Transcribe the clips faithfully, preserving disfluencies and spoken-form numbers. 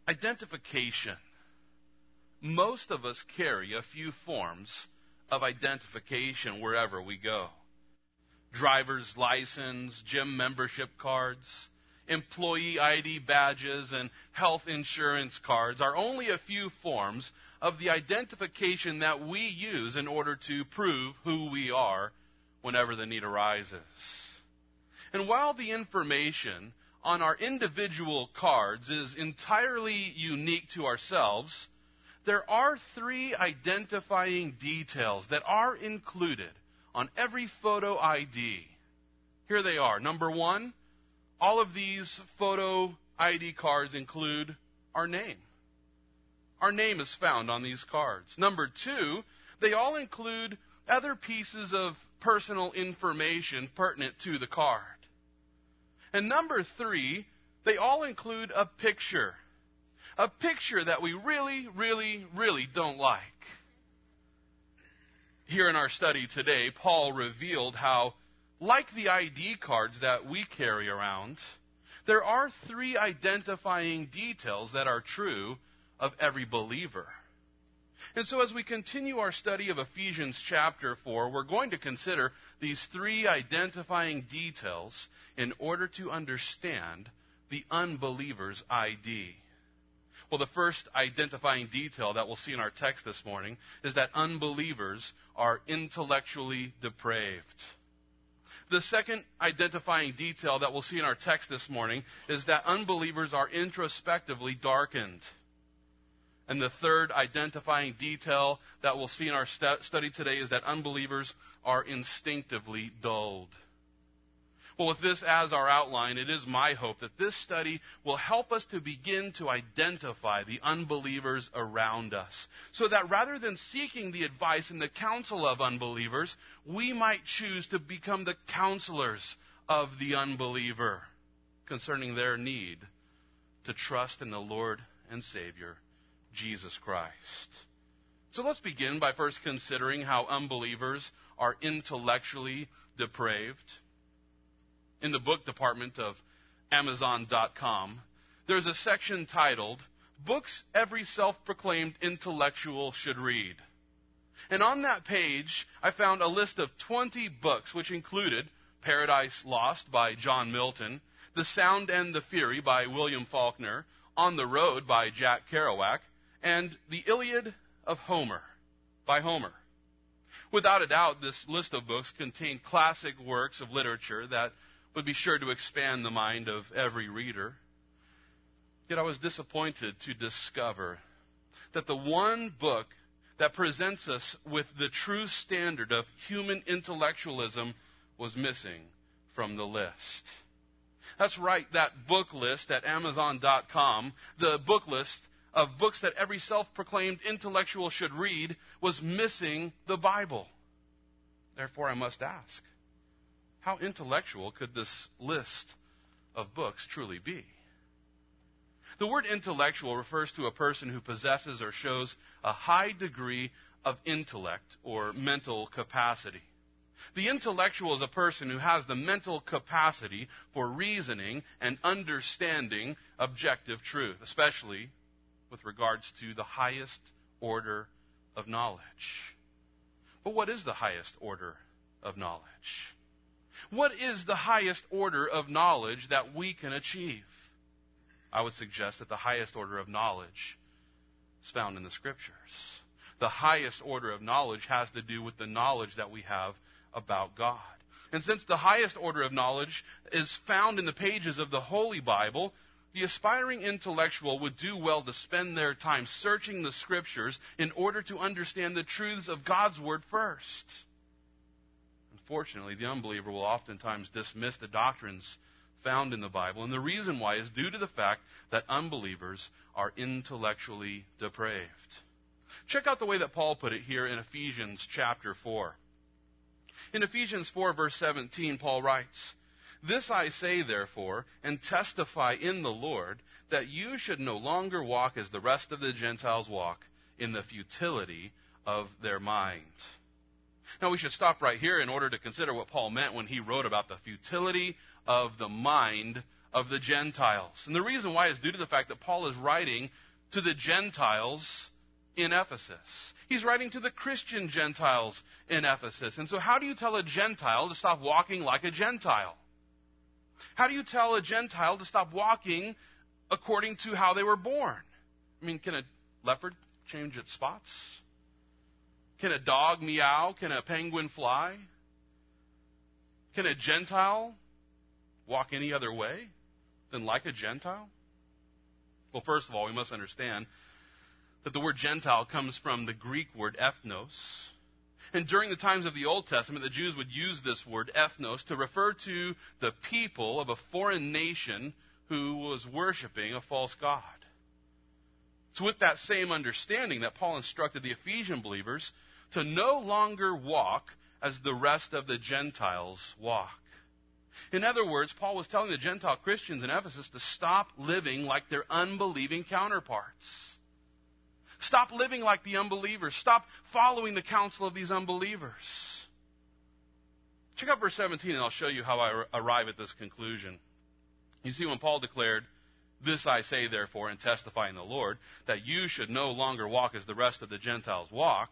Identification. Most of us carry a few forms of identification wherever we go. Driver's license, gym membership cards, employee I D badges, and health insurance cards are only a few forms of the identification that we use in order to prove who we are whenever the need arises. And while the information on our individual cards is entirely unique to ourselves, there are three identifying details that are included on every photo I D. Here they are. Number one, all of these photo I D cards include our name. Our name is found on these cards. Number two, they all include other pieces of personal information pertinent to the card. And number three, they all include a picture. A picture that we really, really, really don't like. Here in our study today, Paul revealed how, like the I D cards that we carry around, there are three identifying details that are true of every believer. And so as we continue our study of Ephesians chapter four, we're going to consider these three identifying details in order to understand the unbeliever's I D. Well, the first identifying detail that we'll see in our text this morning is that unbelievers are intellectually depraved. The second identifying detail that we'll see in our text this morning is that unbelievers are introspectively darkened. And the third identifying detail that we'll see in our st- study today is that unbelievers are instinctively dulled. Well, with this as our outline, it is my hope that this study will help us to begin to identify the unbelievers around us, so that rather than seeking the advice and the counsel of unbelievers, we might choose to become the counselors of the unbeliever concerning their need to trust in the Lord and Savior, Jesus Christ. So let's begin by first considering how unbelievers are intellectually depraved. In the book department of Amazon dot com, there's a section titled, Books Every Self-Proclaimed Intellectual Should Read. And on that page, I found a list of twenty books, which included Paradise Lost by John Milton, The Sound and the Fury by William Faulkner, On the Road by Jack Kerouac, and The Iliad of Homer by Homer. Without a doubt, this list of books contained classic works of literature that would be sure to expand the mind of every reader. Yet I was disappointed to discover that the one book that presents us with the true standard of human intellectualism was missing from the list. That's right, that book list at Amazon dot com, the book list of books that every self-proclaimed intellectual should read, was missing the Bible. Therefore, I must ask, how intellectual could this list of books truly be? The word intellectual refers to a person who possesses or shows a high degree of intellect or mental capacity. The intellectual is a person who has the mental capacity for reasoning and understanding objective truth, especially with regards to the highest order of knowledge. But what is the highest order of knowledge? What is the highest order of knowledge that we can achieve? I would suggest that the highest order of knowledge is found in the Scriptures. The highest order of knowledge has to do with the knowledge that we have about God. And since the highest order of knowledge is found in the pages of the Holy Bible, the aspiring intellectual would do well to spend their time searching the Scriptures in order to understand the truths of God's Word first. Unfortunately, the unbeliever will oftentimes dismiss the doctrines found in the Bible, and the reason why is due to the fact that unbelievers are intellectually depraved. Check out the way that Paul put it here in Ephesians chapter four. In Ephesians four, verse seventeen, Paul writes, This I say, therefore, and testify in the Lord, that you should no longer walk as the rest of the Gentiles walk, in the futility of their mind. Now, we should stop right here in order to consider what Paul meant when he wrote about the futility of the mind of the Gentiles. And the reason why is due to the fact that Paul is writing to the Gentiles in Ephesus. He's writing to the Christian Gentiles in Ephesus. And so how do you tell a Gentile to stop walking like a Gentile? How do you tell a Gentile to stop walking according to how they were born? I mean, can a leopard change its spots? Can a dog meow? Can a penguin fly? Can a Gentile walk any other way than like a Gentile? Well, first of all, we must understand that the word Gentile comes from the Greek word ethnos. And during the times of the Old Testament, the Jews would use this word ethnos to refer to the people of a foreign nation who was worshiping a false god. It's with that same understanding that Paul instructed the Ephesian believers to no longer walk as the rest of the Gentiles walk. In other words, Paul was telling the Gentile Christians in Ephesus to stop living like their unbelieving counterparts. Stop living like the unbelievers. Stop following the counsel of these unbelievers. Check out verse seventeen and I'll show you how I arrive at this conclusion. You see, when Paul declared, "This I say, therefore, and testify in the Lord, that you should no longer walk as the rest of the Gentiles walk,"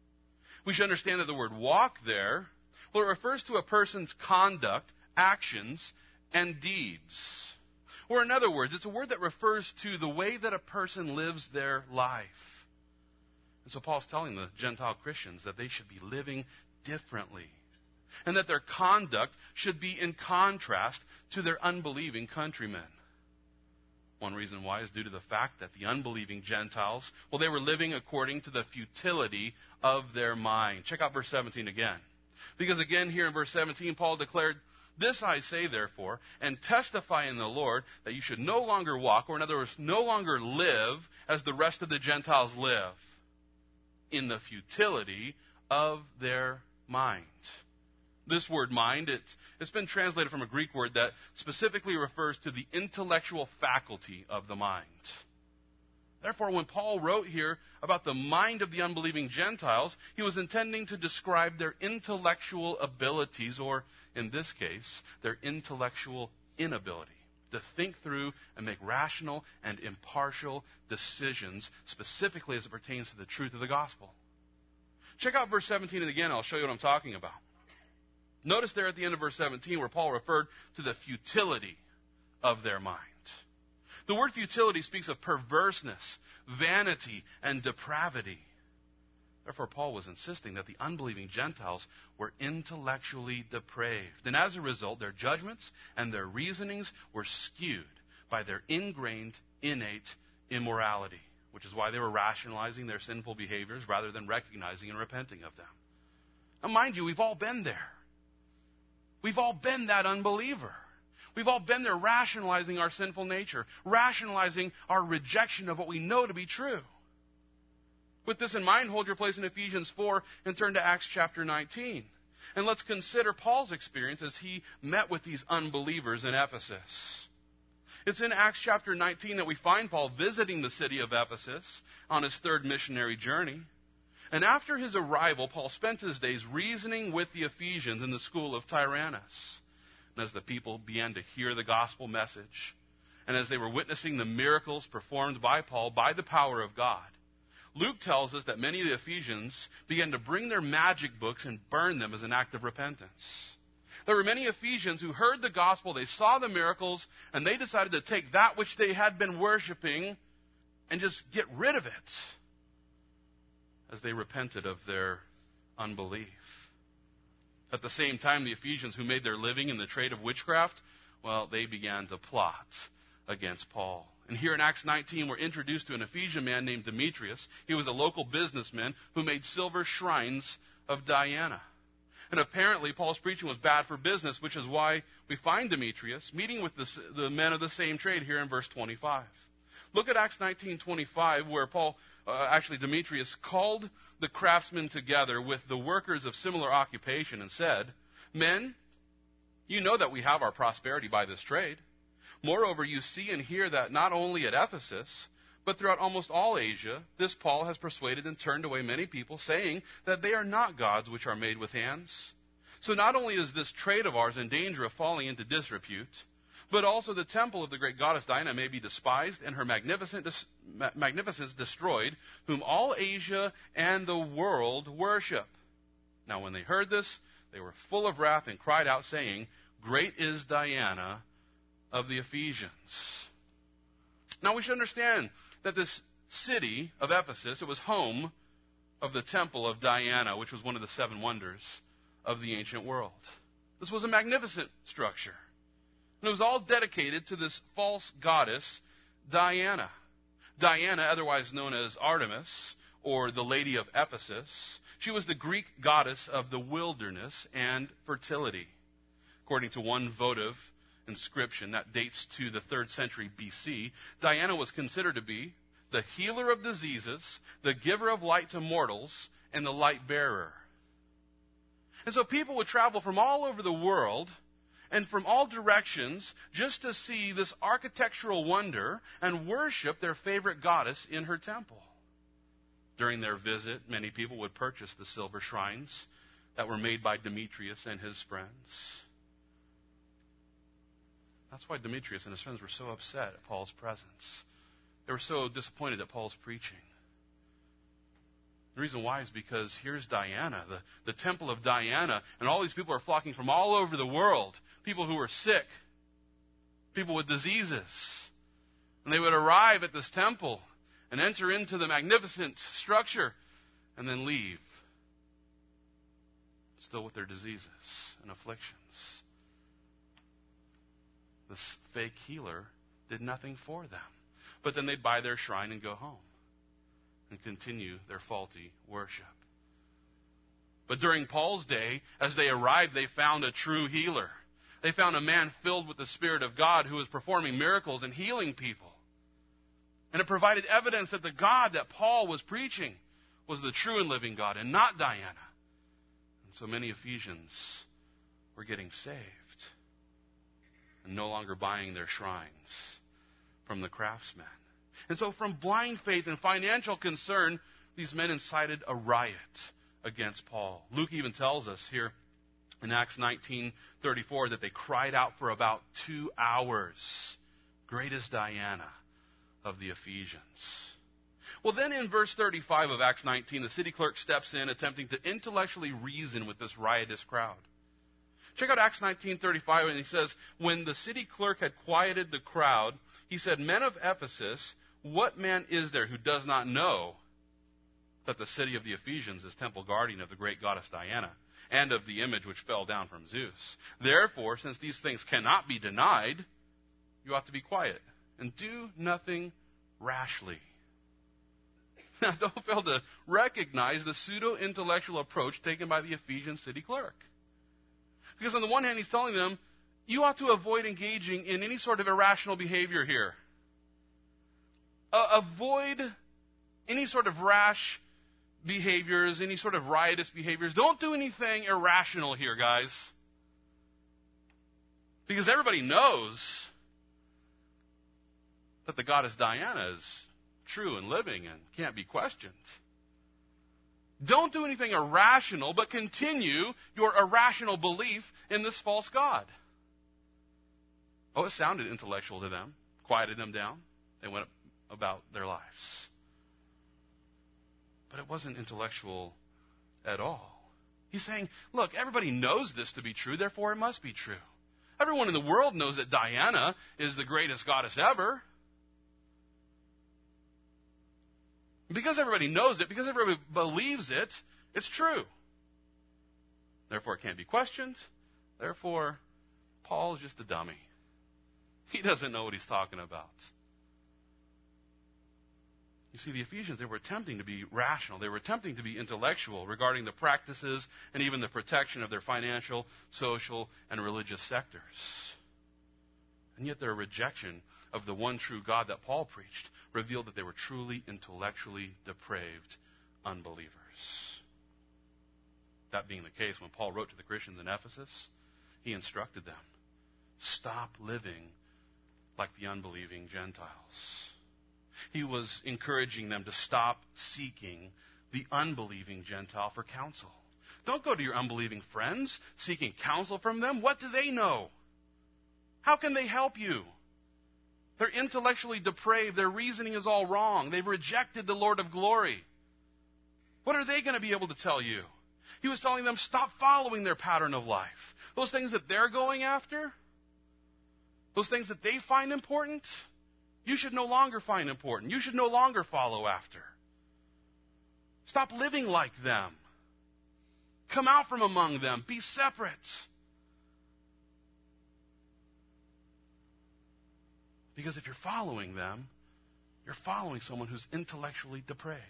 we should understand that the word walk there, well, it refers to a person's conduct, actions, and deeds. Or in other words, it's a word that refers to the way that a person lives their life. And so Paul's telling the Gentile Christians that they should be living differently, and that their conduct should be in contrast to their unbelieving countrymen. One reason why is due to the fact that the unbelieving Gentiles, well, they were living according to the futility of their mind. Check out verse seventeen again. Because again, here in verse seventeen, Paul declared, "This I say, therefore, and testify in the Lord, that you should no longer walk," or in other words, no longer live as the rest of the Gentiles live, "in the futility of their mind." This word mind, it's, it's been translated from a Greek word that specifically refers to the intellectual faculty of the mind. Therefore, when Paul wrote here about the mind of the unbelieving Gentiles, he was intending to describe their intellectual abilities, or in this case, their intellectual inability to think through and make rational and impartial decisions, specifically as it pertains to the truth of the gospel. Check out verse seventeen, and again, I'll show you what I'm talking about. Notice there at the end of verse seventeen where Paul referred to the futility of their mind. The word futility speaks of perverseness, vanity, and depravity. Therefore, Paul was insisting that the unbelieving Gentiles were intellectually depraved. And as a result, their judgments and their reasonings were skewed by their ingrained, innate immorality, which is why they were rationalizing their sinful behaviors rather than recognizing and repenting of them. Now, mind you, we've all been there. We've all been that unbeliever. We've all been there rationalizing our sinful nature, rationalizing our rejection of what we know to be true. With this in mind, hold your place in Ephesians four and turn to Acts chapter nineteen. And let's consider Paul's experience as he met with these unbelievers in Ephesus. It's in Acts chapter nineteen that we find Paul visiting the city of Ephesus on his third missionary journey. And after his arrival, Paul spent his days reasoning with the Ephesians in the school of Tyrannus. And as the people began to hear the gospel message, and as they were witnessing the miracles performed by Paul by the power of God, Luke tells us that many of the Ephesians began to bring their magic books and burn them as an act of repentance. There were many Ephesians who heard the gospel, they saw the miracles, and they decided to take that which they had been worshiping and just get rid of it as they repented of their unbelief. At the same time, the Ephesians who made their living in the trade of witchcraft, well, they began to plot against Paul. And here in Acts nineteen, we're introduced to an Ephesian man named Demetrius. He was a local businessman who made silver shrines of Diana. And apparently, Paul's preaching was bad for business, which is why we find Demetrius meeting with the, the men of the same trade here in verse twenty-five. Look at Acts nineteen twenty-five, where Paul, uh, actually Demetrius, called the craftsmen together with the workers of similar occupation and said, "Men, you know that we have our prosperity by this trade. Moreover, you see and hear that not only at Ephesus, but throughout almost all Asia, this Paul has persuaded and turned away many people, saying that they are not gods which are made with hands. So not only is this trade of ours in danger of falling into disrepute, but also the temple of the great goddess Diana may be despised and her magnificent dis- ma- magnificence destroyed, whom all Asia and the world worship. Now when they heard this, they were full of wrath and cried out, saying, Great is Diana of the Ephesians. Now we should understand that this city of Ephesus, it was home of the temple of Diana, which was one of the seven wonders of the ancient world. This was a magnificent structure. And it was all dedicated to this false goddess, Diana. Diana, otherwise known as Artemis, or the Lady of Ephesus, she was the Greek goddess of the wilderness and fertility. According to one votive inscription that dates to the third century B C, Diana was considered to be the healer of diseases, the giver of light to mortals, and the light bearer. And so people would travel from all over the world and from all directions just to see this architectural wonder and worship their favorite goddess in her temple. During their visit, many people would purchase the silver shrines that were made by Demetrius and his friends. That's why Demetrius and his friends were so upset at Paul's presence. They were so disappointed at Paul's preaching. The reason why is because here's Diana, the, the temple of Diana, and all these people are flocking from all over the world. People who were sick, people with diseases. And they would arrive at this temple and enter into the magnificent structure and then leave, still with their diseases and afflictions. This fake healer did nothing for them. But then they'd buy their shrine and go home and continue their faulty worship. But during Paul's day, as they arrived, they found a true healer. They found a man filled with the Spirit of God who was performing miracles and healing people. And it provided evidence that the God that Paul was preaching was the true and living God and not Diana. And so many Ephesians were getting saved and no longer buying their shrines from the craftsmen. And so from blind faith and financial concern, these men incited a riot against Paul. Luke even tells us here in Acts nineteen thirty-four that they cried out for about two hours. Great is Diana of the Ephesians. Well, then in verse thirty-five of Acts nineteen, the city clerk steps in, attempting to intellectually reason with this riotous crowd. Check out Acts nineteen thirty-five, and he says, when the city clerk had quieted the crowd, he said, Men of Ephesus, what man is there who does not know that the city of the Ephesians is temple guardian of the great goddess Diana, and of the image which fell down from Zeus? Therefore, since these things cannot be denied, you ought to be quiet and do nothing rashly. Now, don't fail to recognize the pseudo-intellectual approach taken by the Ephesian city clerk. Because on the one hand, he's telling them, you ought to avoid engaging in any sort of irrational behavior here. Uh, avoid any sort of rash behaviors, any sort of riotous behaviors. Don't do anything irrational here, guys. Because everybody knows that the goddess Diana is true and living and can't be questioned. Don't do anything irrational, but continue your irrational belief in this false god. Oh, it sounded intellectual to them. Quieted them down. They went about their lives. But it wasn't intellectual at all. He's saying, look, everybody knows this to be true, therefore it must be true. Everyone in the world knows that Diana is the greatest goddess ever. Because everybody knows it, because everybody believes it, it's true. Therefore, it can't be questioned. Therefore, Paul is just a dummy. He doesn't know what he's talking about. You see, the Ephesians, they were attempting to be rational. They were attempting to be intellectual regarding the practices and even the protection of their financial, social, and religious sectors. And yet their rejection of the one true God that Paul preached revealed that they were truly intellectually depraved unbelievers. That being the case, when Paul wrote to the Christians in Ephesus, he instructed them, stop living like the unbelieving Gentiles. He was encouraging them to stop seeking the unbelieving Gentile for counsel. Don't go to your unbelieving friends seeking counsel from them. What do they know? How can they help you? They're intellectually depraved. Their reasoning is all wrong. They've rejected the Lord of glory. What are they going to be able to tell you? He was telling them, stop following their pattern of life. Those things that they're going after, those things that they find important, you should no longer find important. You should no longer follow after. Stop living like them. Come out from among them. Be separate. Because if you're following them, you're following someone who's intellectually depraved.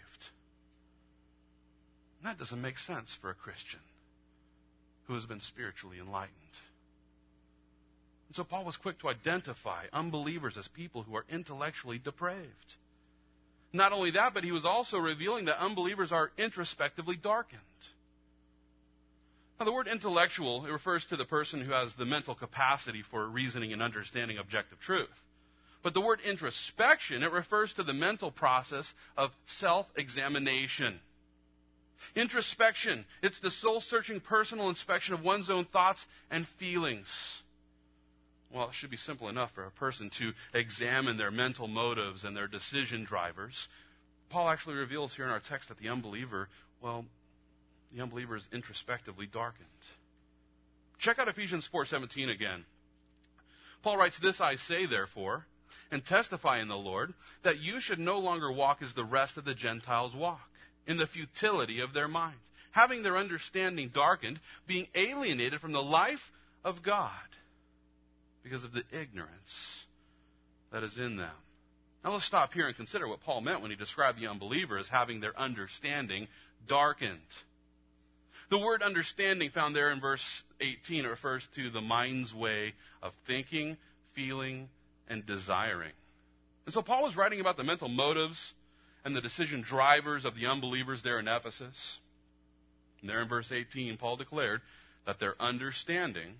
And that doesn't make sense for a Christian who has been spiritually enlightened. And so Paul was quick to identify unbelievers as people who are intellectually depraved. Not only that, but he was also revealing that unbelievers are introspectively darkened. Now, the word intellectual, it refers to the person who has the mental capacity for reasoning and understanding objective truth. But the word introspection, it refers to the mental process of self-examination. Introspection, it's the soul-searching personal inspection of one's own thoughts and feelings. Well, it should be simple enough for a person to examine their mental motives and their decision drivers. Paul actually reveals here in our text that the unbeliever, well, the unbeliever is introspectively darkened. Check out Ephesians four seventeen again. Paul writes, "This I say, therefore, and testify in the Lord, that you should no longer walk as the rest of the Gentiles walk, in the futility of their mind, having their understanding darkened, being alienated from the life of God because of the ignorance that is in them." Now let's stop here and consider what Paul meant when he described the unbeliever as having their understanding darkened. The word understanding found there in verse eighteen refers to the mind's way of thinking, feeling, and desiring. And so Paul was writing about the mental motives and the decision drivers of the unbelievers there in Ephesus. And there in verse eighteen, Paul declared that their understanding,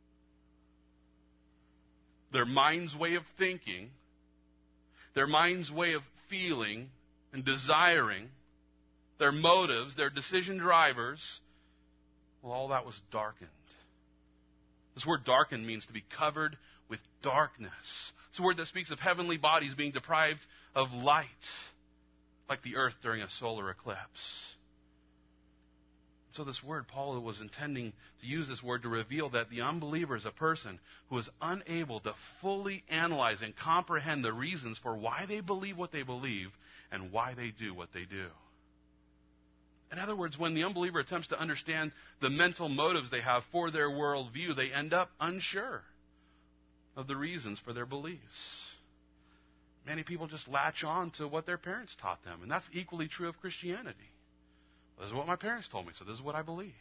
their mind's way of thinking, their mind's way of feeling and desiring, their motives, their decision drivers, well, all that was darkened. This word darkened means to be covered with darkness. It's a word that speaks of heavenly bodies being deprived of light, like the earth during a solar eclipse. So this word, Paul was intending to use this word to reveal that the unbeliever is a person who is unable to fully analyze and comprehend the reasons for why they believe what they believe and why they do what they do. In other words, when the unbeliever attempts to understand the mental motives they have for their worldview, they end up unsure of the reasons for their beliefs. Many people just latch on to what their parents taught them, and that's equally true of Christianity. This is what my parents told me, so this is what I believe.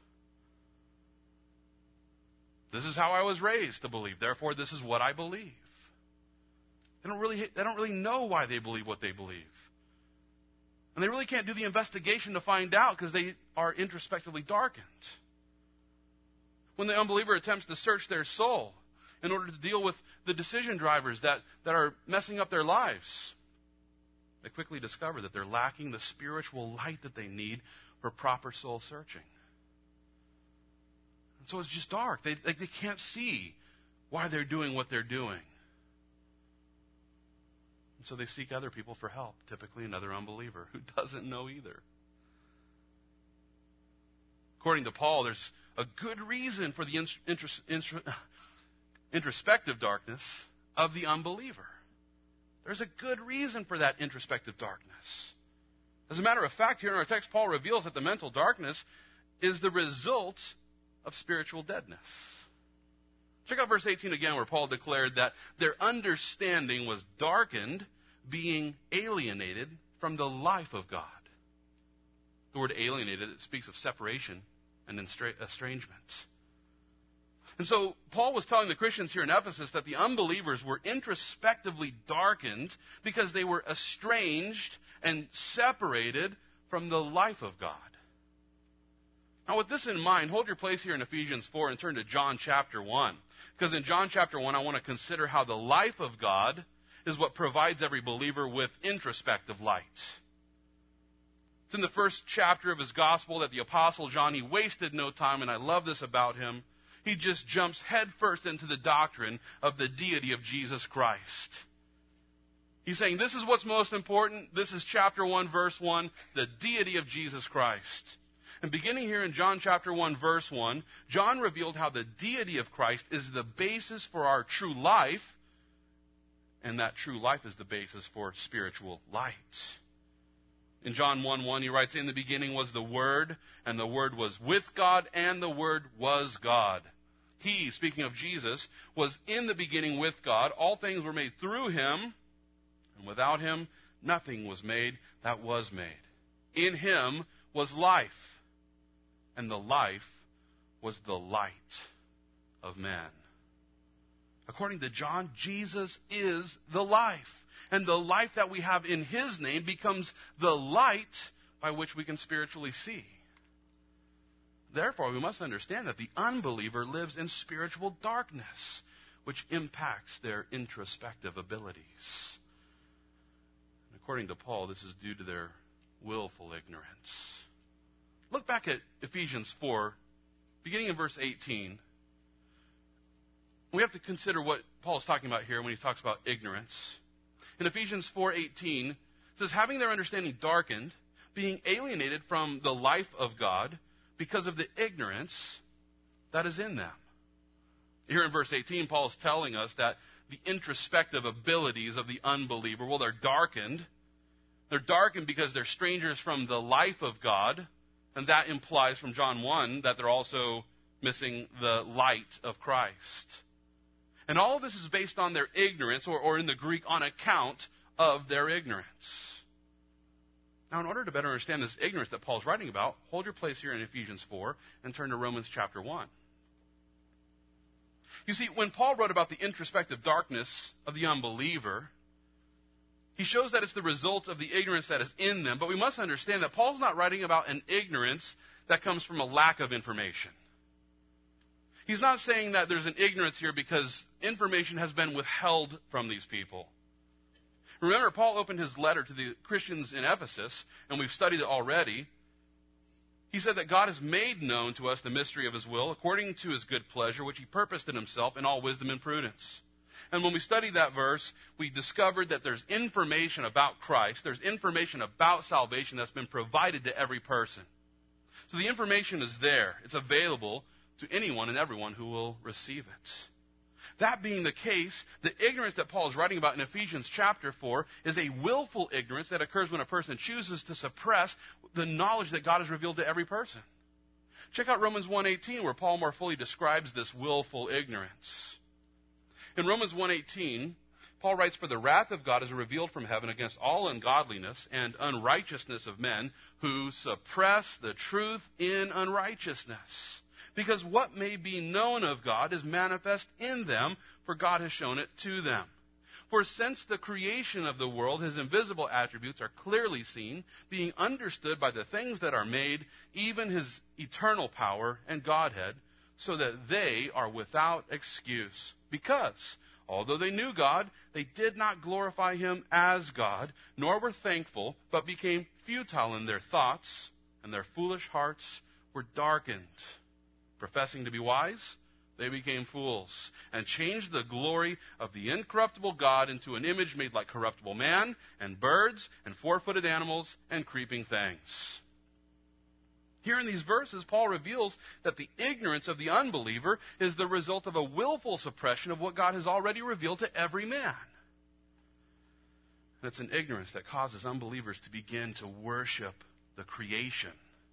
This is how I was raised to believe, therefore this is what I believe. They don't really, they don't really know why they believe what they believe. And they really can't do the investigation to find out because they are introspectively darkened. When the unbeliever attempts to search their soul in order to deal with the decision drivers that, that are messing up their lives, they quickly discover that they're lacking the spiritual light that they need for proper soul searching. And so it's just dark. They, they, they can't see why they're doing what they're doing. And so they seek other people for help, typically another unbeliever who doesn't know either. According to Paul, there's a good reason for the intros, intros, introspective darkness of the unbeliever. There's a good reason for that introspective darkness. As a matter of fact, here in our text, Paul reveals that the mental darkness is the result of spiritual deadness. Check out verse eighteen again, where Paul declared that their understanding was darkened, being alienated from the life of God. The word alienated, it speaks of separation and estrangement. And so Paul was telling the Christians here in Ephesus that the unbelievers were introspectively darkened because they were estranged and separated from the life of God. Now with this in mind, hold your place here in Ephesians four and turn to John chapter one. Because in John chapter one, I want to consider how the life of God is what provides every believer with introspective light. It's in the first chapter of his gospel that the Apostle John, he wasted no time, and I love this about him. He just jumps headfirst into the doctrine of the deity of Jesus Christ. He's saying this is what's most important. This is chapter one, verse one, the deity of Jesus Christ. And beginning here in John chapter one, verse one, John revealed how the deity of Christ is the basis for our true life, and that true life is the basis for spiritual light. In John one one, he writes, in the beginning was the Word, and the Word was with God, and the Word was God. He, speaking of Jesus, was in the beginning with God. All things were made through him, and without him nothing was made that was made. In him was life, and the life was the light of man. According to John, Jesus is the life. And the life that we have in his name becomes the light by which we can spiritually see. Therefore, we must understand that the unbeliever lives in spiritual darkness, which impacts their introspective abilities. And according to Paul, this is due to their willful ignorance. Look back at Ephesians four, beginning in verse eighteen. We have to consider what Paul is talking about here when he talks about ignorance. In Ephesians four eighteen, it says, having their understanding darkened, being alienated from the life of God because of the ignorance that is in them. Here in verse eighteen, Paul is telling us that the introspective abilities of the unbeliever, well, they're darkened. They're darkened because they're strangers from the life of God, and that implies from John one that they're also missing the light of Christ. And all of this is based on their ignorance, or, or in the Greek, on account of their ignorance. Now, in order to better understand this ignorance that Paul's writing about, hold your place here in Ephesians four and turn to Romans chapter one. You see, when Paul wrote about the introspective darkness of the unbeliever, he shows that it's the result of the ignorance that is in them. But we must understand that Paul's not writing about an ignorance that comes from a lack of information. He's not saying that there's an ignorance here because information has been withheld from these people. Remember, Paul opened his letter to the Christians in Ephesus, and we've studied it already. He said that God has made known to us the mystery of his will, according to his good pleasure, which he purposed in himself in all wisdom and prudence. And when we studied that verse, we discovered that there's information about Christ, there's information about salvation that's been provided to every person. So the information is there. It's available to anyone and everyone who will receive it. That being the case, the ignorance that Paul is writing about in Ephesians chapter four is a willful ignorance that occurs when a person chooses to suppress the knowledge that God has revealed to every person. Check out Romans one eighteen, where Paul more fully describes this willful ignorance. In Romans one eighteen, Paul writes, for the wrath of God is revealed from heaven against all ungodliness and unrighteousness of men who suppress the truth in unrighteousness. Because what may be known of God is manifest in them, for God has shown it to them. For since the creation of the world, his invisible attributes are clearly seen, being understood by the things that are made, even his eternal power and Godhead, so that they are without excuse. Because, although they knew God, they did not glorify him as God, nor were thankful, but became futile in their thoughts, and their foolish hearts were darkened. Professing to be wise, they became fools, and changed the glory of the incorruptible God into an image made like corruptible man, and birds, and four-footed animals, and creeping things. Here in these verses, Paul reveals that the ignorance of the unbeliever is the result of a willful suppression of what God has already revealed to every man. And it's an ignorance that causes unbelievers to begin to worship the creation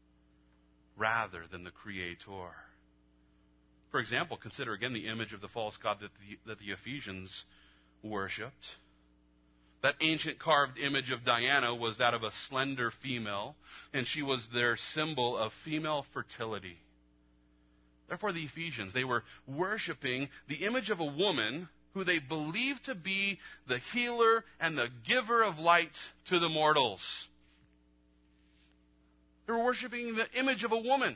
rather than the Creator. For example, consider again the image of the false god that the, that the Ephesians worshipped. That ancient carved image of Diana was that of a slender female, and she was their symbol of female fertility. Therefore, the Ephesians, they were worshiping the image of a woman who they believed to be the healer and the giver of light to the mortals. They were worshiping the image of a woman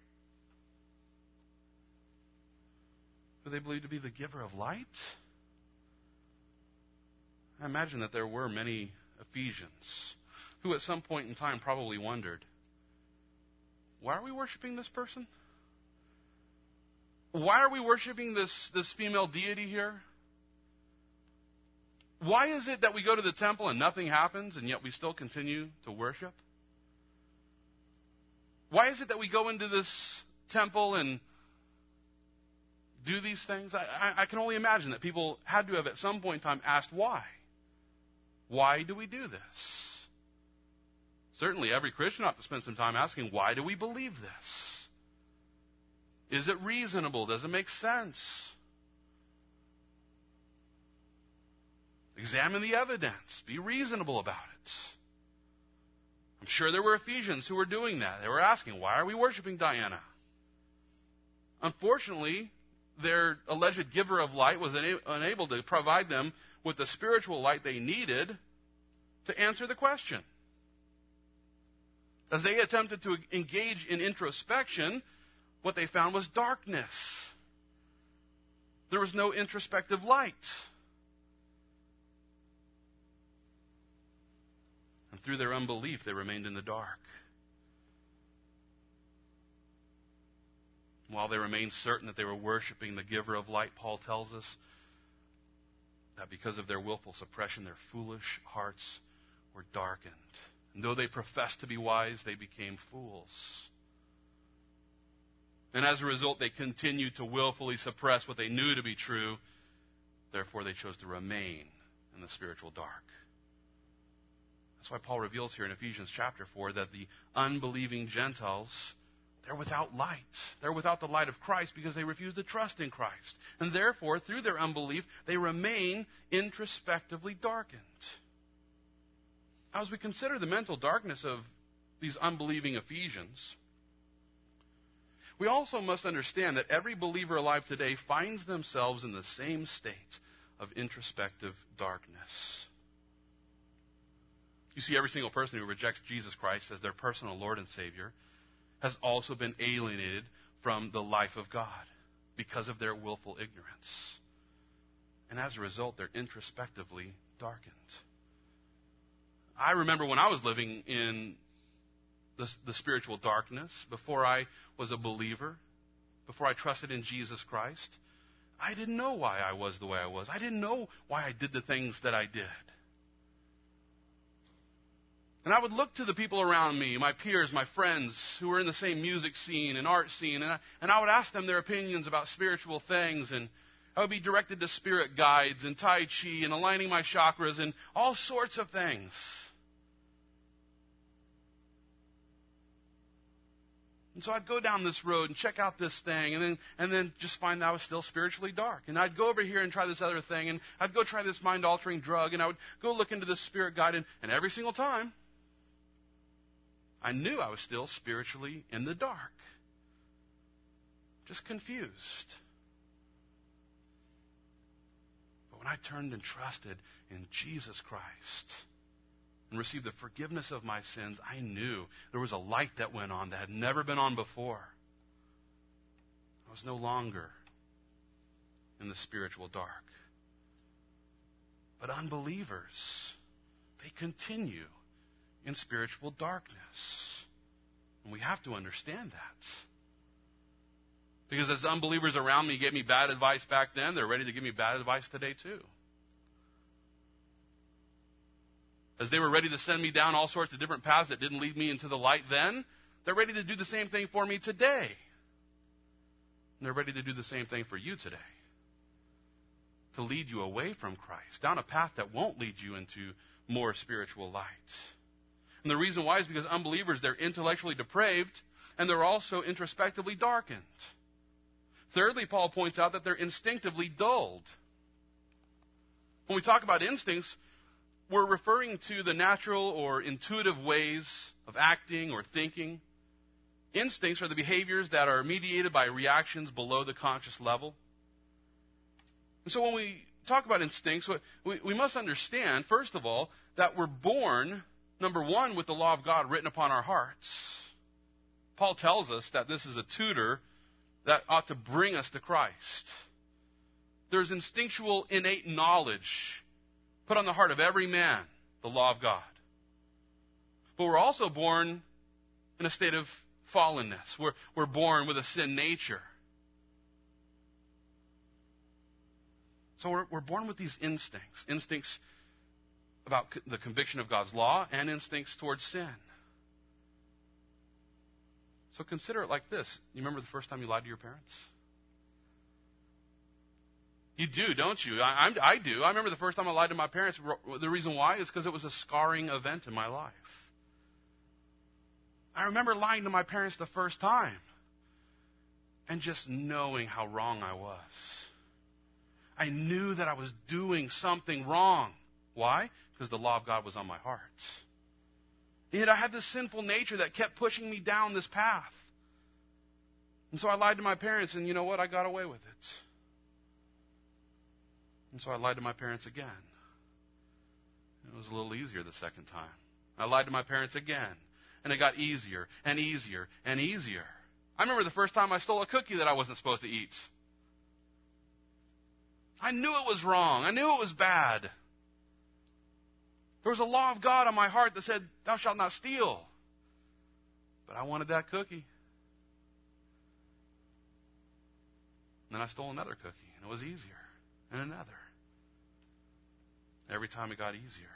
who they believed to be the giver of light. I imagine that there were many Ephesians who at some point in time probably wondered, why are we worshiping this person? Why are we worshiping this, this female deity here? Why is it that we go to the temple and nothing happens, and yet we still continue to worship? Why is it that we go into this temple and do these things? I, I, I can only imagine that people had to have at some point in time asked why. Why do we do this? Certainly every Christian ought to spend some time asking, why do we believe this? Is it reasonable? Does it make sense? Examine the evidence. Be reasonable about it. I'm sure there were Ephesians who were doing that. They were asking, why are we worshiping Diana? Unfortunately, their alleged giver of light was una- unable to provide them with the spiritual light they needed to answer the question. As they attempted to engage in introspection, what they found was darkness. There was no introspective light. And through their unbelief, they remained in the dark. While they remained certain that they were worshiping the giver of light, Paul tells us that because of their willful suppression, their foolish hearts were darkened. And though they professed to be wise, they became fools. And as a result, they continued to willfully suppress what they knew to be true. Therefore, they chose to remain in the spiritual dark. That's why Paul reveals here in Ephesians chapter four that the unbelieving Gentiles, they're without light. They're without the light of Christ because they refuse to trust in Christ. And therefore, through their unbelief, they remain introspectively darkened. As we consider the mental darkness of these unbelieving Ephesians, we also must understand that every believer alive today finds themselves in the same state of introspective darkness. You see, every single person who rejects Jesus Christ as their personal Lord and Savior has also been alienated from the life of God because of their willful ignorance. And as a result, they're introspectively darkened. I remember when I was living in the, the spiritual darkness, before I was a believer, before I trusted in Jesus Christ, I didn't know why I was the way I was. I didn't know why I did the things that I did. And I would look to the people around me, my peers, my friends, who were in the same music scene and art scene, and I, and I would ask them their opinions about spiritual things, and I would be directed to spirit guides and Tai Chi and aligning my chakras and all sorts of things. And so I'd go down this road and check out this thing, and then and then just find that I was still spiritually dark. And I'd go over here and try this other thing, and I'd go try this mind-altering drug, and I would go look into this spirit guide, and, and every single time, I knew I was still spiritually in the dark. Just confused. But when I turned and trusted in Jesus Christ and received the forgiveness of my sins, I knew there was a light that went on that had never been on before. I was no longer in the spiritual dark. But unbelievers, they continue in spiritual darkness. And we have to understand that. Because as unbelievers around me gave me bad advice back then, they're ready to give me bad advice today too. As they were ready to send me down all sorts of different paths that didn't lead me into the light then, they're ready to do the same thing for me today. And they're ready to do the same thing for you today. To lead you away from Christ, down a path that won't lead you into more spiritual light. And the reason why is because unbelievers, they're intellectually depraved, and they're also introspectively darkened. Thirdly, Paul points out that they're instinctively dulled. When we talk about instincts, we're referring to the natural or intuitive ways of acting or thinking. Instincts are the behaviors that are mediated by reactions below the conscious level. And so when we talk about instincts, we, we must understand, first of all, that we're born, number one, with the law of God written upon our hearts. Paul tells us that this is a tutor that ought to bring us to Christ. There's instinctual, innate knowledge put on the heart of every man, the law of God. But we're also born in a state of fallenness. We're, we're born with a sin nature. So we're, we're born with these instincts, instincts about co- the conviction of God's law and instincts towards sin. So consider it like this. You remember the first time you lied to your parents? You do, don't you? I, I'm, I do. I remember the first time I lied to my parents. The reason why is because it was a scarring event in my life. I remember lying to my parents the first time and just knowing how wrong I was. I knew that I was doing something wrong. Why? Because the law of God was on my heart. Yet I had this sinful nature that kept pushing me down this path. And so I lied to my parents, and you know what? I got away with it. And so I lied to my parents again. It was a little easier the second time. I lied to my parents again. And it got easier and easier and easier. I remember the first time I stole a cookie that I wasn't supposed to eat. I knew it was wrong. I knew it was bad. There was a law of God on my heart that said, thou shalt not steal. But I wanted that cookie. And then I stole another cookie, and it was easier. And another. Every time it got easier.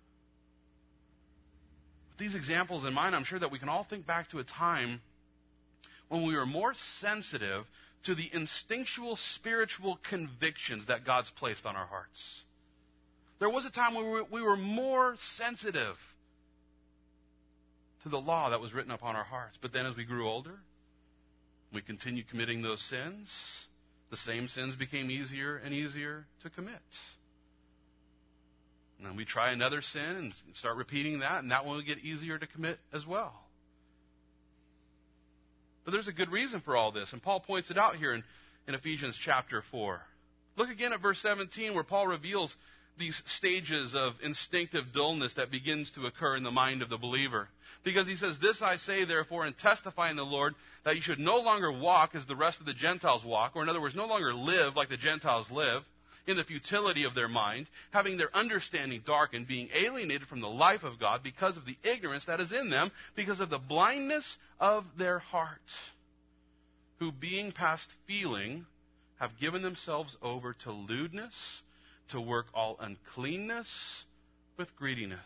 With these examples in mind, I'm sure that we can all think back to a time when we were more sensitive to the instinctual spiritual convictions that God's placed on our hearts. There was a time when we were, we were more sensitive to the law that was written upon our hearts. But then as we grew older, we continued committing those sins. The same sins became easier and easier to commit. And then we try another sin and start repeating that, and that one will get easier to commit as well. But there's a good reason for all this, and Paul points it out here in, in Ephesians chapter four. Look again at verse seventeen, where Paul reveals these stages of instinctive dullness that begins to occur in the mind of the believer. Because he says, this I say, therefore, and testify in the Lord, that you should no longer walk as the rest of the Gentiles walk, or in other words, no longer live like the Gentiles live, in the futility of their mind, having their understanding darkened, being alienated from the life of God because of the ignorance that is in them, because of the blindness of their heart, who being past feeling, have given themselves over to lewdness, to work all uncleanness with greediness.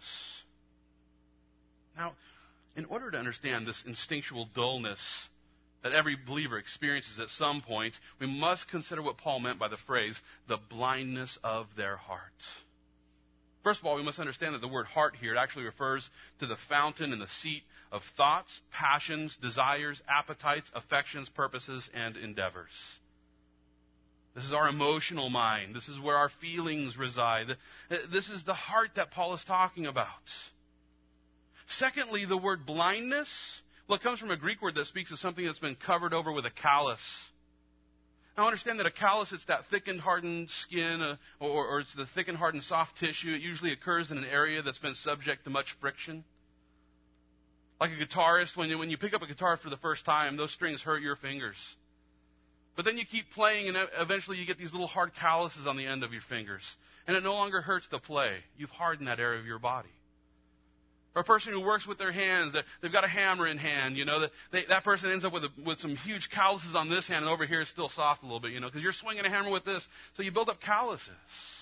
Now, in order to understand this instinctual dullness that every believer experiences at some point, we must consider what Paul meant by the phrase, the blindness of their heart. First of all, we must understand that the word heart here, it actually refers to the fountain and the seat of thoughts, passions, desires, appetites, affections, purposes, and endeavors. This is our emotional mind. This is where our feelings reside. This is the heart that Paul is talking about. Secondly, the word blindness, well, it comes from a Greek word that speaks of something that's been covered over with a callus. Now, understand that a callus, it's that thickened, hardened skin, uh, or, or it's the thickened, hardened, soft tissue. It usually occurs in an area that's been subject to much friction. Like a guitarist, when you, when you pick up a guitar for the first time, those strings hurt your fingers. But then you keep playing, and eventually you get these little hard calluses on the end of your fingers. And it no longer hurts to play. You've hardened that area of your body. Or a person who works with their hands, they've got a hammer in hand, you know, that, they, that person ends up with, a, with some huge calluses on this hand, and over here it's still soft a little bit, you know, because you're swinging a hammer with this. So you build up calluses.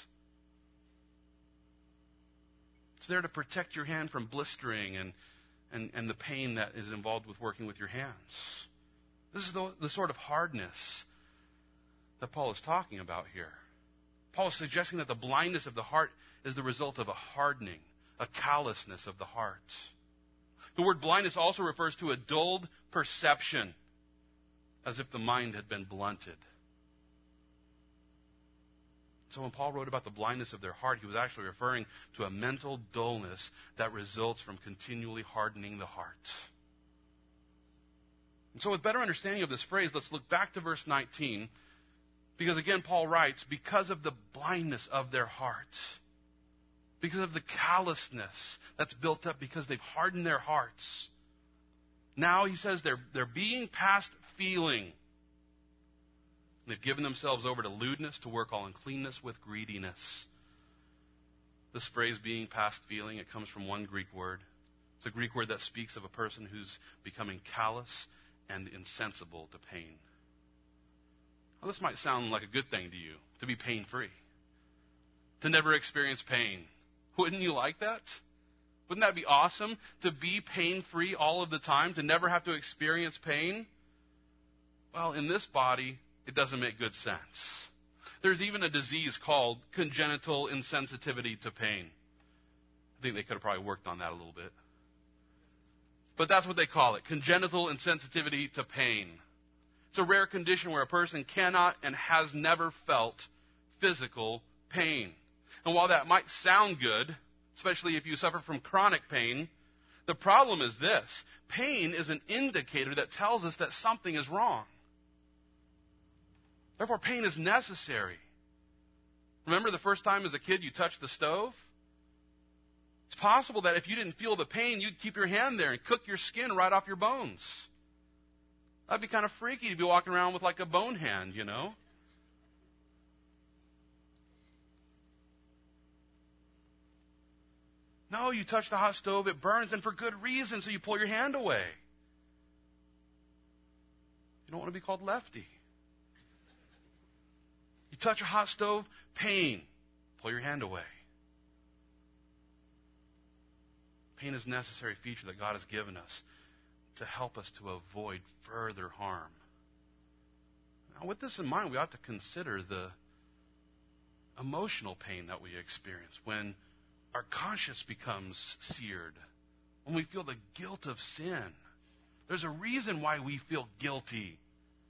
It's there to protect your hand from blistering and, and, and the pain that is involved with working with your hands. This is the, the sort of hardness that Paul is talking about here. Paul is suggesting that the blindness of the heart is the result of a hardening, a callousness of the heart. The word blindness also refers to a dulled perception, as if the mind had been blunted. So when Paul wrote about the blindness of their heart, he was actually referring to a mental dullness that results from continually hardening the heart. And so with better understanding of this phrase, let's look back to verse nineteen, because again, Paul writes, because of the blindness of their heart, because of the callousness that's built up because they've hardened their hearts. Now, he says, they're, they're being past feeling. They've given themselves over to lewdness, to work all uncleanness with greediness. This phrase, being past feeling, it comes from one Greek word. It's a Greek word that speaks of a person who's becoming callous and insensible to pain. Now, this might sound like a good thing to you, to be pain-free. to never experience pain. Wouldn't you like that? Wouldn't that be awesome? To be pain-free all of the time, to never have to experience pain? Well, in this body, it doesn't make good sense. There's even a disease called congenital insensitivity to pain. I think they could have probably worked on that a little bit. But that's what they call it, congenital insensitivity to pain. It's a rare condition where a person cannot and has never felt physical pain. And while that might sound good, especially if you suffer from chronic pain, the problem is this. Pain is an indicator that tells us that something is wrong. Therefore, pain is necessary. Remember the first time as a kid you touched the stove? It's possible that if you didn't feel the pain, you'd keep your hand there and cook your skin right off your bones. That'd be kind of freaky to be walking around with like a bone hand, you know? No, you touch the hot stove, it burns, and for good reason, so you pull your hand away. You don't want to be called lefty. You touch a hot stove, pain. Pull your hand away. Pain is a necessary feature that God has given us to help us to avoid further harm. Now, with this in mind, we ought to consider the emotional pain that we experience when our conscience becomes seared, when we feel the guilt of sin. There's a reason why we feel guilty.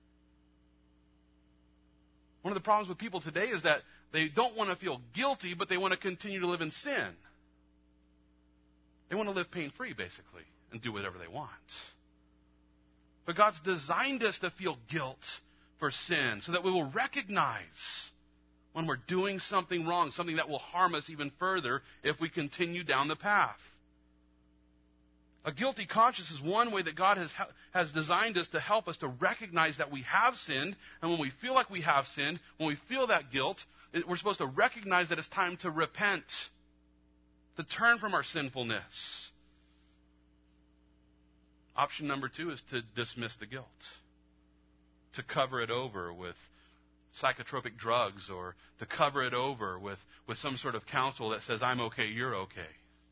One of the problems with people today is that they don't want to feel guilty, but they want to continue to live in sin. They want to live pain-free, basically, and do whatever they want. But God's designed us to feel guilt for sin so that we will recognize when we're doing something wrong, something that will harm us even further if we continue down the path. A guilty conscience is one way that God has, has designed us to help us to recognize that we have sinned. And when we feel like we have sinned, when we feel that guilt, we're supposed to recognize that it's time to repent, to turn from our sinfulness. Option number two is to dismiss the guilt, to cover it over with psychotropic drugs, or to cover it over with, with some sort of counsel that says, I'm okay, you're okay.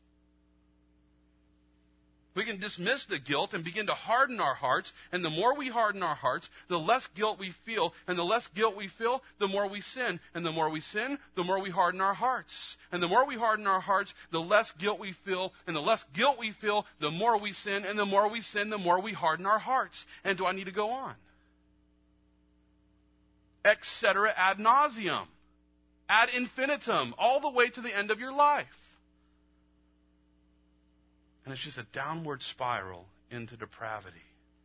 We can dismiss the guilt and begin to harden our hearts, and the more we harden our hearts, the less guilt we feel, and the less guilt we feel, the more we sin, and the more we sin, the more we harden our hearts. And the more we harden our hearts, the less guilt we feel, and the less guilt we feel, the more we sin, and the more we sin, the more we harden our hearts. And do I need to go on? Etc. ad nauseum, ad infinitum, all the way to the end of your life. And it's just a downward spiral into depravity.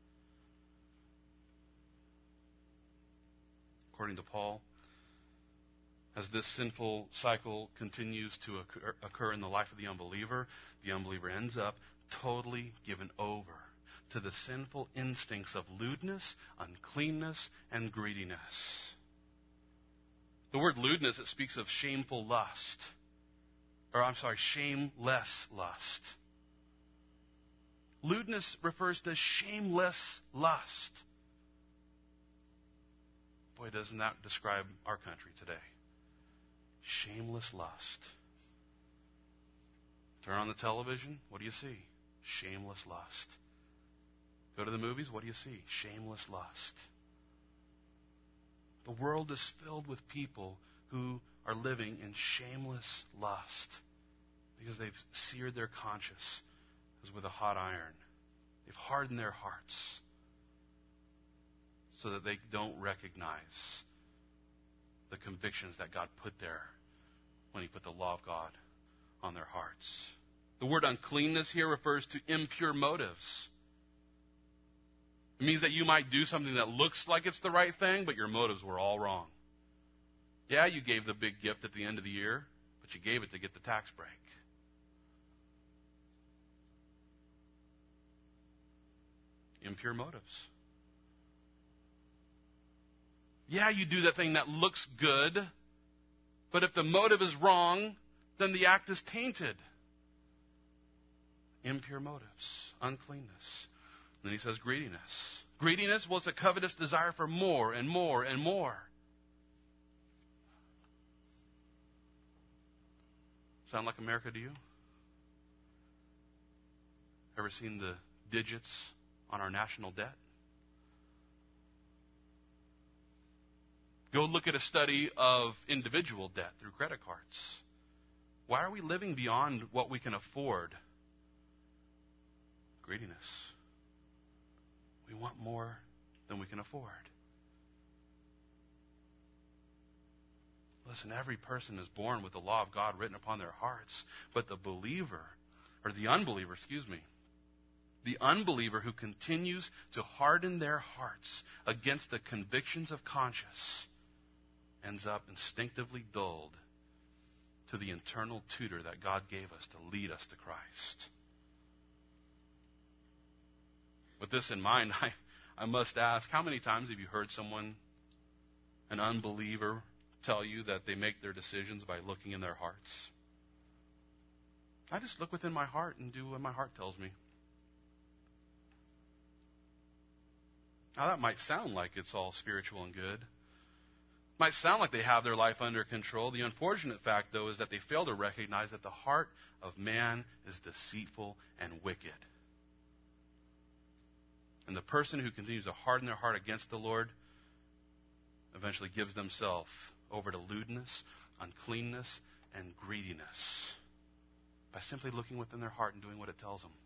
According to Paul, as this sinful cycle continues to occur, occur in the life of the unbeliever, the unbeliever ends up totally given over to the sinful instincts of lewdness, uncleanness, and greediness. The word lewdness, it speaks of shameful lust. Or, I'm sorry, shameless lust. Lewdness refers to shameless lust. Boy, doesn't that describe our country today? Shameless lust. Turn on the television, what do you see? Shameless lust. Go to the movies, what do you see? Shameless lust. The world is filled with people who are living in shameless lust because they've seared their conscience as with a hot iron. They've hardened their hearts so that they don't recognize the convictions that God put there when He put the law of God on their hearts. The word uncleanness here refers to impure motives. It means that you might do something that looks like it's the right thing, but your motives were all wrong. Yeah, you gave the big gift at the end of the year, but you gave it to get the tax break. Impure motives. Yeah, you do that thing that looks good, but if the motive is wrong, then the act is tainted. Impure motives, uncleanness. And then he says greediness. Greediness was a covetous desire for more and more and more. Sound like America to you? Ever seen the digits on our national debt? Go look at a study of individual debt through credit cards. Why are we living beyond what we can afford? Greediness. We want more than we can afford. Listen, every person is born with the law of God written upon their hearts, but the believer, or the unbeliever, excuse me, the unbeliever who continues to harden their hearts against the convictions of conscience ends up instinctively dulled to the internal tutor that God gave us to lead us to Christ. With this in mind, I, I must ask, how many times have you heard someone, an unbeliever, tell you that they make their decisions by looking in their hearts? I just look within my heart and do what my heart tells me. Now that might sound like it's all spiritual and good. Might sound like they have their life under control. The unfortunate fact, though, is that they fail to recognize that the heart of man is deceitful and wicked. And the person who continues to harden their heart against the Lord eventually gives themselves over to lewdness, uncleanness, and greediness by simply looking within their heart and doing what it tells them.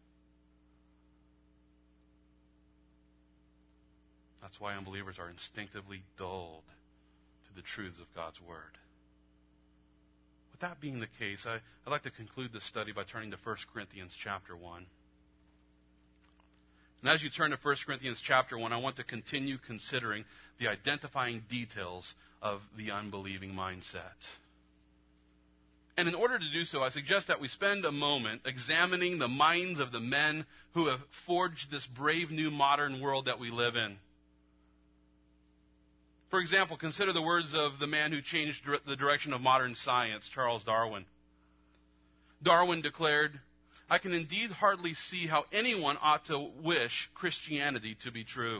That's why unbelievers are instinctively dulled to the truths of God's Word. With that being the case, I, I'd like to conclude this study by turning to First Corinthians chapter one. And as you turn to First Corinthians chapter one, I want to continue considering the identifying details of the unbelieving mindset. And in order to do so, I suggest that we spend a moment examining the minds of the men who have forged this brave new modern world that we live in. For example, consider the words of the man who changed the direction of modern science, Charles Darwin. Darwin declared, "I can indeed hardly see how anyone ought to wish Christianity to be true."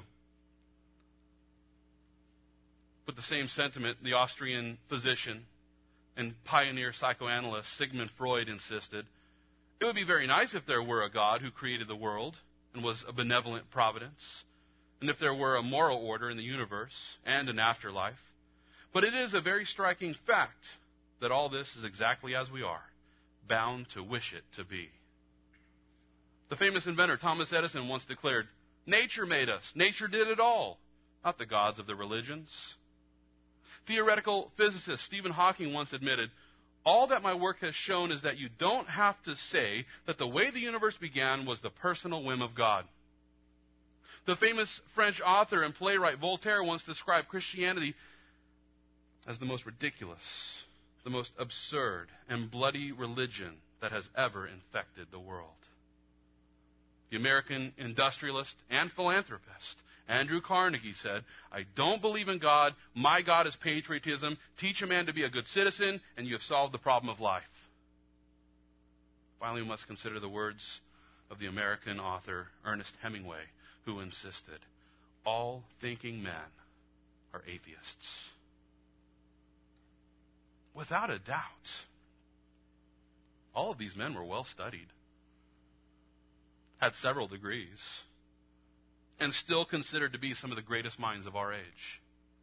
With the same sentiment, the Austrian physician and pioneer psychoanalyst Sigmund Freud insisted, it would be very nice if there were a God who created the world and was a benevolent providence, and if there were a moral order in the universe and an afterlife. But it is a very striking fact that all this is exactly as we are, bound to wish it to be. The famous inventor Thomas Edison once declared, "Nature made us. Nature did it all, not the gods of the religions." Theoretical physicist Stephen Hawking once admitted, "All that my work has shown is that you don't have to say that the way the universe began was the personal whim of God." The famous French author and playwright Voltaire once described Christianity as the most ridiculous, the most absurd and bloody religion that has ever infected the world. The American industrialist and philanthropist Andrew Carnegie said, "I don't believe in God. My God is patriotism. Teach a man to be a good citizen, and you have solved the problem of life." Finally, we must consider the words of the American author Ernest Hemingway, who insisted, "All thinking men are atheists." Without a doubt, all of these men were well studied, had several degrees, and still considered to be some of the greatest minds of our age.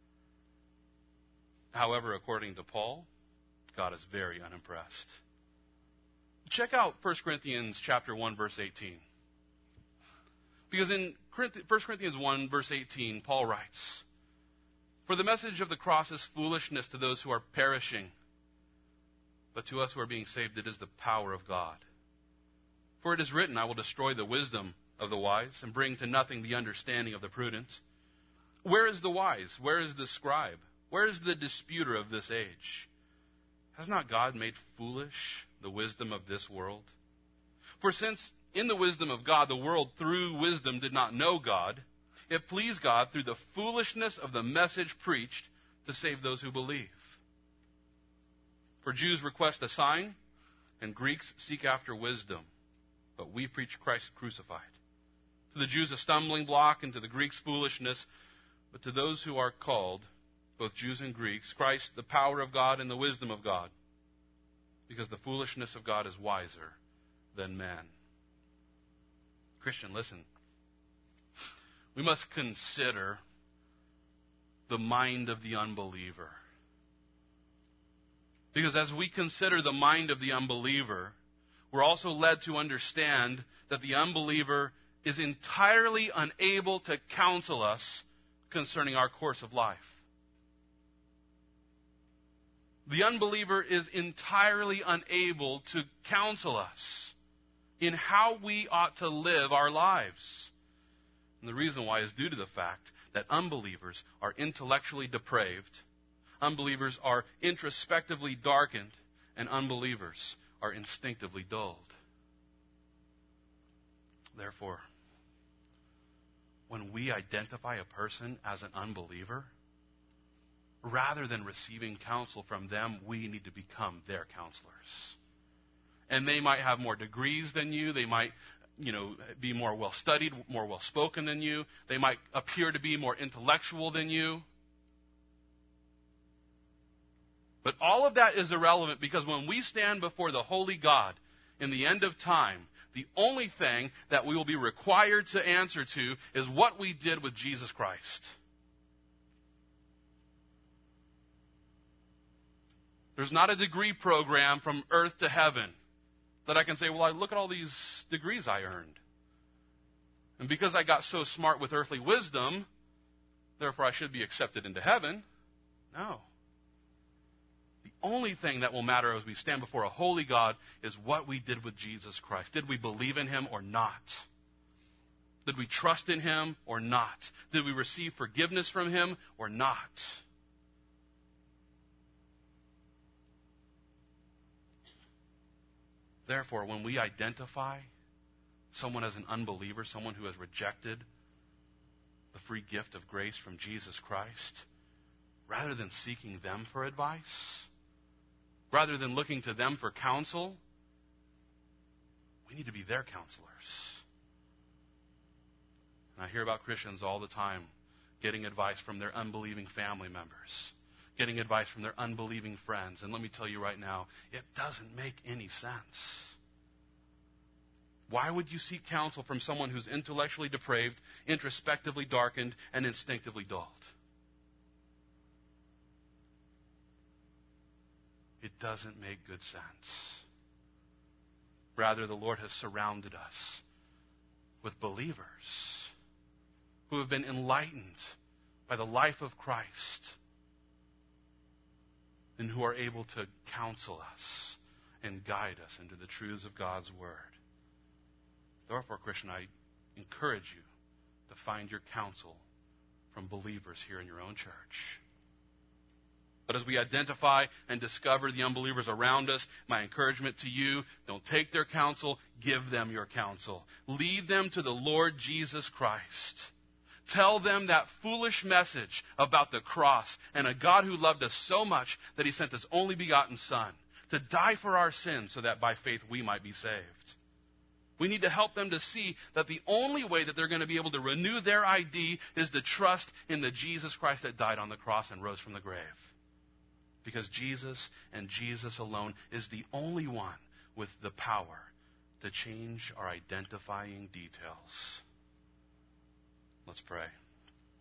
However, according to Paul, God is very unimpressed. Check out First Corinthians chapter one, verse eighteen. Because in First Corinthians one, verse eighteen, Paul writes, "For the message of the cross is foolishness to those who are perishing, but to us who are being saved it is the power of God. For it is written, I will destroy the wisdom of the wise and bring to nothing the understanding of the prudent. Where is the wise? Where is the scribe? Where is the disputer of this age? Has not God made foolish the wisdom of this world? For since in the wisdom of God the world through wisdom did not know God, it pleased God through the foolishness of the message preached to save those who believe. For Jews request a sign, and Greeks seek after wisdom, but we preach Christ crucified. To the Jews a stumbling block, and to the Greeks foolishness, but to those who are called, both Jews and Greeks, Christ the power of God and the wisdom of God. because the foolishness of God is wiser than man. Christian, listen. We must consider the mind of the unbeliever. Because as we consider the mind of the unbeliever, we're also led to understand that the unbeliever is entirely unable to counsel us concerning our course of life. The unbeliever is entirely unable to counsel us in how we ought to live our lives. And the reason why is due to the fact that unbelievers are intellectually depraved, unbelievers are introspectively darkened, and unbelievers are instinctively dulled. Therefore, when we identify a person as an unbeliever, rather than receiving counsel from them, we need to become their counselors. And they might have more degrees than you. They might, you know, be more well-studied, more well-spoken than you. They might appear to be more intellectual than you. But all of that is irrelevant, because when we stand before the holy God in the end of time, the only thing that we will be required to answer to is what we did with Jesus Christ. There's not a degree program from earth to heaven that I can say, well, I look at all these degrees I earned. And because I got so smart with earthly wisdom, therefore I should be accepted into heaven. No. The only thing that will matter as we stand before a holy God is what we did with Jesus Christ. Did we believe in him or not? Did we trust in him or not? Did we receive forgiveness from him or not? Therefore, when we identify someone as an unbeliever, someone who has rejected the free gift of grace from Jesus Christ, rather than seeking them for advice, rather than looking to them for counsel, we need to be their counselors. And I hear about Christians all the time getting advice from their unbelieving family members, getting advice from their unbelieving friends. And let me tell you right now, it doesn't make any sense. Why would you seek counsel from someone who's intellectually depraved, introspectively darkened, and instinctively dulled? It doesn't make good sense. Rather, the Lord has surrounded us with believers who have been enlightened by the life of Christ and who are able to counsel us and guide us into the truths of God's Word. Therefore, Christian, I encourage you to find your counsel from believers here in your own church. But as we identify and discover the unbelievers around us, my encouragement to you, don't take their counsel, give them your counsel. Lead them to the Lord Jesus Christ. Tell them that foolish message about the cross and a God who loved us so much that he sent his only begotten Son to die for our sins so that by faith we might be saved. We need to help them to see that the only way that they're going to be able to renew their I D is to trust in the Jesus Christ that died on the cross and rose from the grave. Because Jesus and Jesus alone is the only one with the power to change our identifying details. Let's pray.